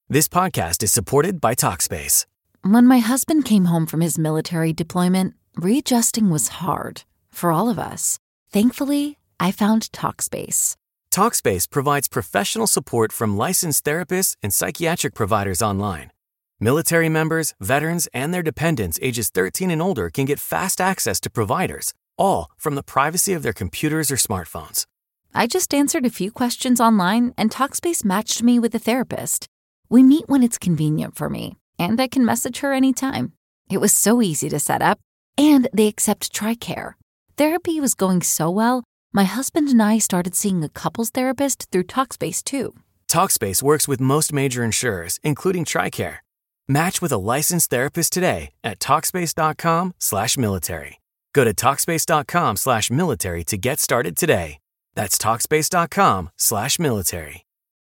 This podcast is supported by Talkspace. When my husband came home from his military deployment, readjusting was hard for all of us. Thankfully, I found Talkspace. Talkspace provides professional support from licensed therapists and psychiatric providers online. Military members, veterans, and their dependents ages 13 and older can get fast access to providers, all from the privacy of their computers or smartphones. I just answered a few questions online, and Talkspace matched me with a therapist. We meet when it's convenient for me, and I can message her anytime. It was so easy to set up, and they accept TRICARE. Therapy was going so well, my husband and I started seeing a couples therapist through Talkspace too. Talkspace works with most major insurers, including TRICARE. Match with a licensed therapist today at Talkspace.com/military. Go to Talkspace.com/military to get started today. That's Talkspace.com/military.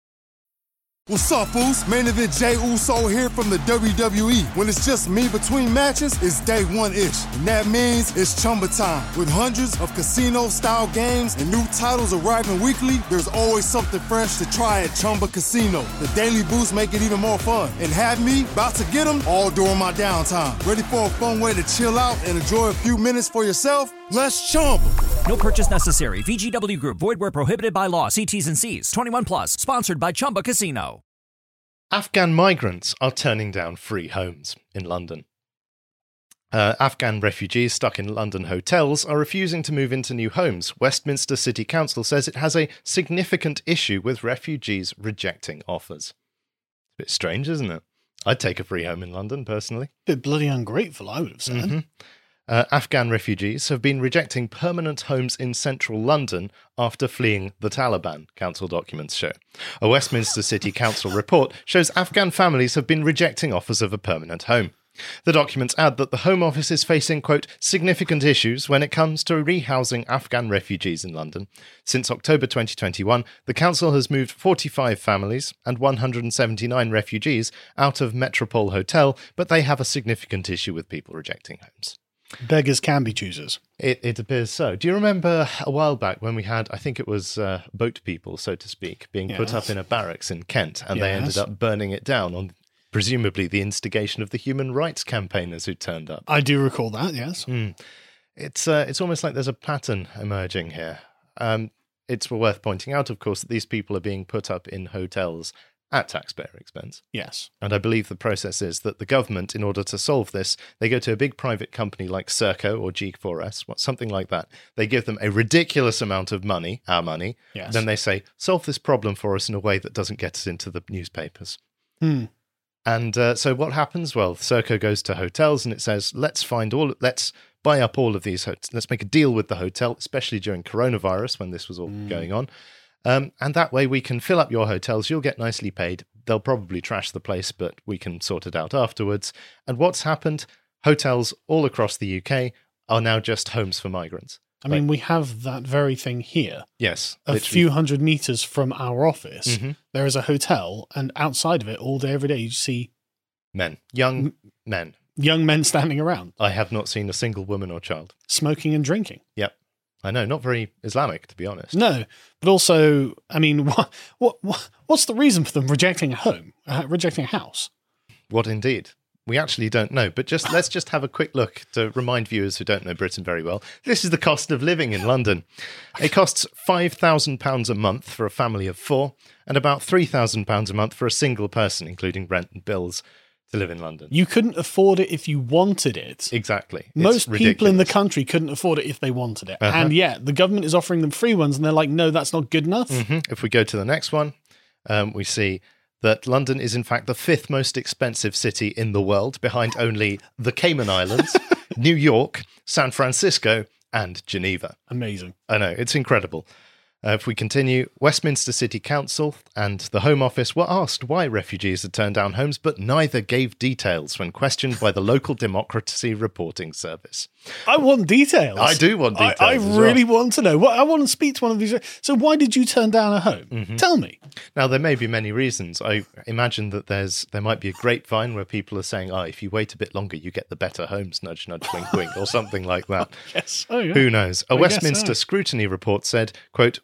What's up, Foos? Main event Jey Uso here from the WWE. When it's just me between matches, it's day one-ish. And that means it's Chumba time. With hundreds of casino-style games and new titles arriving weekly, there's always something fresh to try at Chumba Casino. The daily boosts make it even more fun. And have me about to get them all during my downtime. Ready for a fun way to chill out and enjoy a few minutes for yourself? Let's Chumba. No purchase necessary. VGW Group. Void where prohibited by law. See T's and C's. 21 plus. Sponsored by Chumba Casino. Afghan migrants are turning down free homes in London. Afghan refugees stuck in London hotels are refusing to move into new homes. Westminster City Council says it has a significant issue with refugees rejecting offers. A bit strange, isn't it? I'd take a free home in London, personally. Bit bloody ungrateful, I would have said. Mm-hmm. Afghan refugees have been rejecting permanent homes in central London after fleeing the Taliban, council documents show. A Westminster City Council report shows Afghan families have been rejecting offers of a permanent home. The documents add that the Home Office is facing, quote, significant issues when it comes to rehousing Afghan refugees in London. Since October 2021, the council has moved 45 families and 179 refugees out of Metropole Hotel, but they have a significant issue with people rejecting homes. Beggars can be choosers. It appears so. Do you remember a while back when we had, I think it was boat people, so to speak, being put up in a barracks in Kent, and they ended up burning it down on presumably the instigation of the human rights campaigners who turned up? I do recall that, yes. It's almost like there's a pattern emerging here. It's worth pointing out, of course, that these people are being put up in hotels at taxpayer expense. Yes. And I believe the process is that the government, in order to solve this, they go to a big private company like Serco or G4S, something like that. They give them a ridiculous amount of money, our money. Yes. Then they say, solve this problem for us in a way that doesn't get us into the newspapers. And so what happens? Well, Serco goes to hotels and it says, let's buy up all of these hotels. Let's make a deal with the hotel, especially during coronavirus when this was all going on. And that way we can fill up your hotels. You'll get nicely paid. They'll probably trash the place, but we can sort it out afterwards. And what's happened? Hotels all across the UK are now just homes for migrants. I mean, we have that very thing here. Yes. A few hundred meters from our office, there is a hotel, and outside of it, all day, every day, you see men, young men. Young men standing around. I have not seen a single woman or child. Smoking and drinking. Yep. I know, not very Islamic, to be honest. No, but also, I mean, what's the reason for them rejecting a home, rejecting a house? What indeed? We actually don't know, but let's just have a quick look to remind viewers who don't know Britain very well. This is the cost of living in London. It costs £5,000 a month for a family of four, and about £3,000 a month for a single person, including rent and bills, to live in London. You couldn't afford it if you wanted it. Exactly. Most people in the country couldn't afford it if they wanted it. And yet, the government is offering them free ones, and they're like, no, that's not good enough. If we go to the next one, we see that London is in fact the fifth most expensive city in the world, behind only the Cayman Islands, New York, San Francisco, and Geneva. Amazing. I know, it's incredible. If we continue, Westminster City Council and the Home Office were asked why refugees had turned down homes, but neither gave details when questioned by the local Democracy Reporting Service. I want details. I do want details. I really want to know. I want to speak to one of these. So why did you turn down a home? Tell me. Now, there may be many reasons. I imagine that there might be a grapevine where people are saying, if you wait a bit longer, you get the better homes, nudge, nudge, wink, wink, or something like that. Yes. Oh, yeah. Who knows? A Westminster scrutiny report said, quote,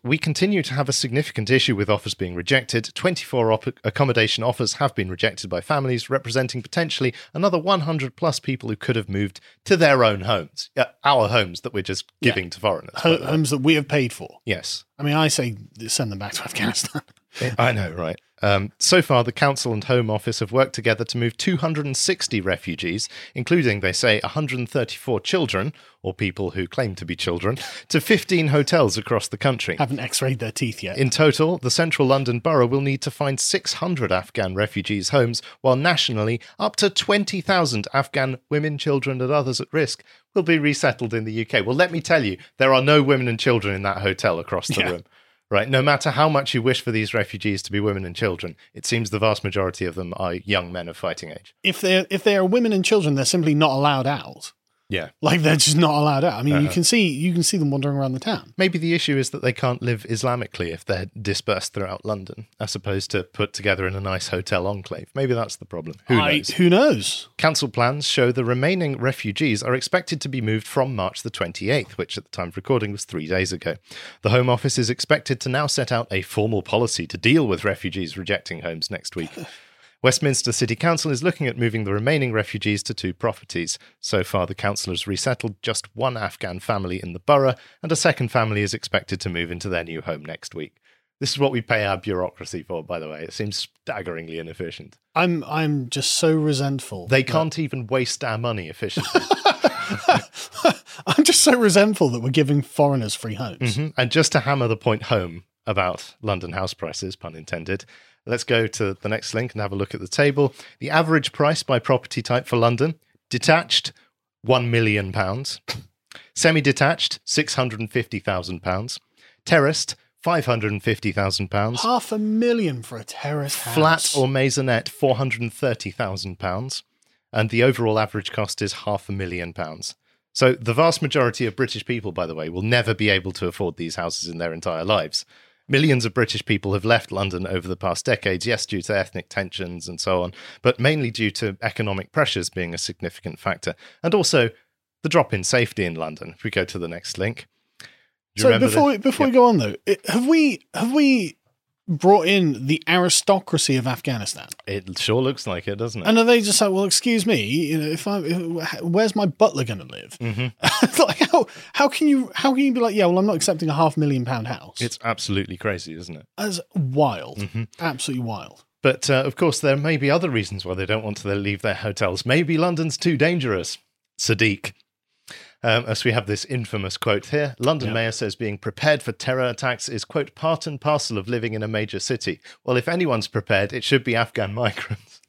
we continue to have a significant issue with offers being rejected. 24 accommodation offers have been rejected by families, representing potentially another 100 plus people who could have moved to their own homes. Our homes that we're just giving to foreigners. Homes that we have paid for. Yes. I mean, I say send them back to Afghanistan. I know, right? So far, the Council and Home Office have worked together to move 260 refugees, including, they say, 134 children, or people who claim to be children, to 15 hotels across the country. Haven't x-rayed their teeth yet. In total, the central London borough will need to find 600 Afghan refugees' homes, while nationally, up to 20,000 Afghan women, children and others at risk will be resettled in the UK. Well, let me tell you, there are no women and children in that hotel across the room. Right, no matter how much you wish for these refugees to be women and children, it seems the vast majority of them are young men of fighting age. If they are women and children, they're simply not allowed out. Yeah. Like, they're just not allowed out. I mean, you can see them wandering around the town. Maybe the issue is that they can't live Islamically if they're dispersed throughout London, as opposed to put together in a nice hotel enclave. Maybe that's the problem. Who knows? Council plans show the remaining refugees are expected to be moved from March the 28th, which at the time of recording was 3 days ago. The Home Office is expected to now set out a formal policy to deal with refugees rejecting homes next week. Westminster City Council is looking at moving the remaining refugees to 2 properties. So far, the council has resettled just 1 Afghan family in the borough, and a second family is expected to move into their new home next week. This is what we pay our bureaucracy for, by the way. It seems staggeringly inefficient. I'm just so resentful. They can't even waste our money efficiently. I'm just so resentful that we're giving foreigners free homes. Mm-hmm. And just to hammer the point home about London house prices, pun intended, let's go to the next link and have a look at the table. The average price by property type for London: detached, £1 million. Semi-detached, £650,000. Terraced, £550,000. £500,000 for a terrace house. Flat or maisonette, £430,000. And the overall average cost is £500,000. So the vast majority of British people, by the way, will never be able to afford these houses in their entire lives. Millions of British people have left London over the past decades, yes, due to ethnic tensions and so on, but mainly due to economic pressures being a significant factor, and also the drop in safety in London. If we go to the next link. So before we go on though, have we brought in the aristocracy of Afghanistan? It sure looks like it, doesn't it? And are they just like, well, excuse me, you know, where's my butler going to live? Mm-hmm. Like, how can you be like, yeah, well, I'm not accepting a £500,000 house? It's absolutely crazy, isn't it? That's wild, absolutely wild. But of course, there may be other reasons why they don't want to leave their hotels. Maybe London's too dangerous. Sadiq. As we have this infamous quote here, London Mayor says being prepared for terror attacks is, quote, part and parcel of living in a major city. Well, if anyone's prepared, it should be Afghan migrants.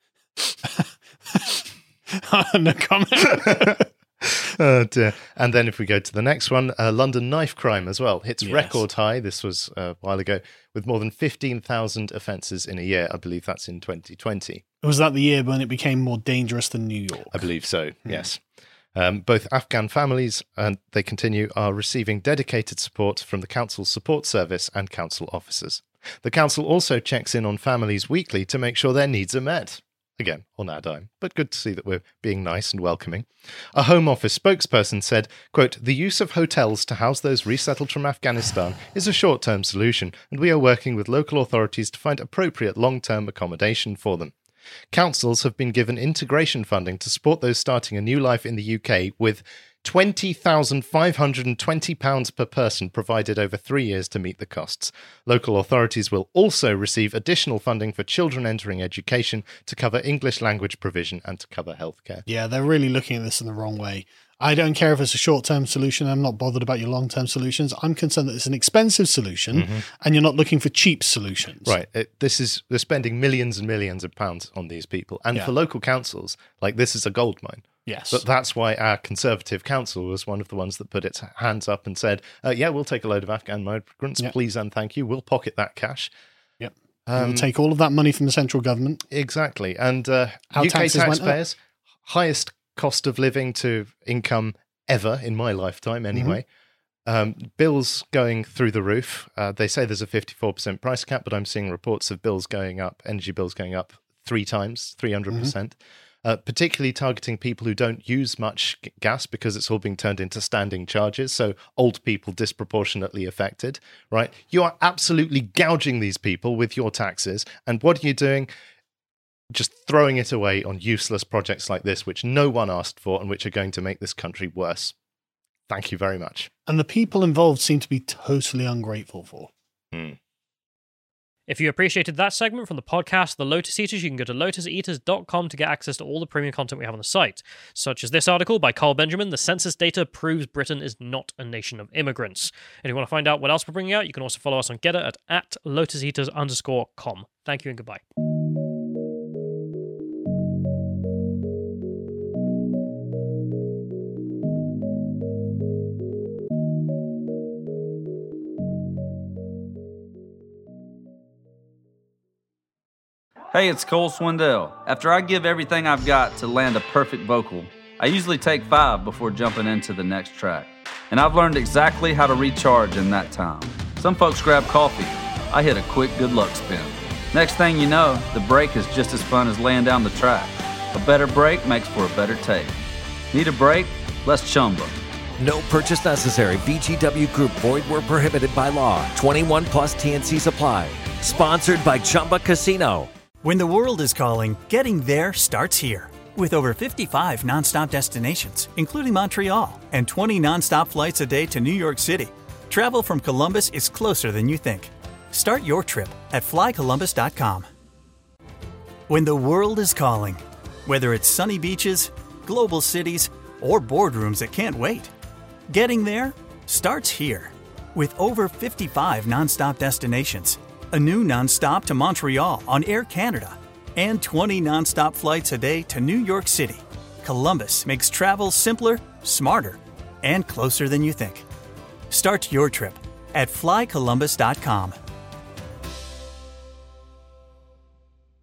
No comment. Oh dear. And then if we go to the next one, London knife crime as well hits record high. This was a while ago, with more than 15,000 offences in a year. I believe that's in 2020. Was that the year when it became more dangerous than New York? I believe so, yes. Both Afghan families, and they continue, are receiving dedicated support from the Council's support service and council officers. The council also checks in on families weekly to make sure their needs are met. Again, on our dime, but good to see that we're being nice and welcoming. A Home Office spokesperson said, quote, the use of hotels to house those resettled from Afghanistan is a short-term solution, and we are working with local authorities to find appropriate long-term accommodation for them. Councils have been given integration funding to support those starting a new life in the UK, with £20,520 per person provided over 3 years to meet the costs. Local authorities will also receive additional funding for children entering education, to cover English language provision and to cover healthcare. Yeah, they're really looking at this in the wrong way. I don't care if it's a short-term solution. I'm not bothered about your long-term solutions. I'm concerned that it's an expensive solution and you're not looking for cheap solutions. Right. They're spending millions and millions of pounds on these people. And for local councils, like, this is a gold mine. Yes. But that's why our Conservative council was one of the ones that put its hands up and said, we'll take a load of Afghan migrants, please and thank you. We'll pocket that cash. Yep. We'll take all of that money from the central government. Exactly. And UK taxpayers, highest cost of living to income ever in my lifetime anyway. Bills going through the roof. They say there's a 54% price cap, but I'm seeing reports of bills going up, energy bills going up 3 times, 300%. particularly targeting people who don't use much gas because it's all being turned into standing charges, so old people disproportionately affected, right? You are absolutely gouging these people with your taxes, and what are you doing? Just throwing it away on useless projects like this, which no one asked for and which are going to make this country worse. Thank you very much. And the people involved seem to be totally ungrateful for. If you appreciated that segment from the podcast, The Lotus Eaters, you can go to lotuseaters.com to get access to all the premium content we have on the site, such as this article by Carl Benjamin, The Census Data Proves Britain is Not a Nation of Immigrants. And if you want to find out what else we're bringing out, you can also follow us on Getter at lotuseaters_com. Thank you and goodbye. Hey, it's Cole Swindell. After I give everything I've got to land a perfect vocal, I usually take 5 before jumping into the next track. And I've learned exactly how to recharge in that time. Some folks grab coffee. I hit a quick good luck spin. Next thing you know, the break is just as fun as laying down the track. A better break makes for a better take. Need a break? Let's chumba. No purchase necessary. VGW Group. Void where prohibited by law. 21 plus TNC Supply. Sponsored by Chumba Casino. When the world is calling, getting there starts here. With over 55 nonstop destinations, including Montreal, and 20 nonstop flights a day to New York City, travel from Columbus is closer than you think. Start your trip at flycolumbus.com. When the world is calling, whether it's sunny beaches, global cities, or boardrooms that can't wait, getting there starts here. With over 55 nonstop destinations, a new nonstop to Montreal on Air Canada, and 20 nonstop flights a day to New York City, Columbus makes travel simpler, smarter, and closer than you think. Start your trip at flycolumbus.com.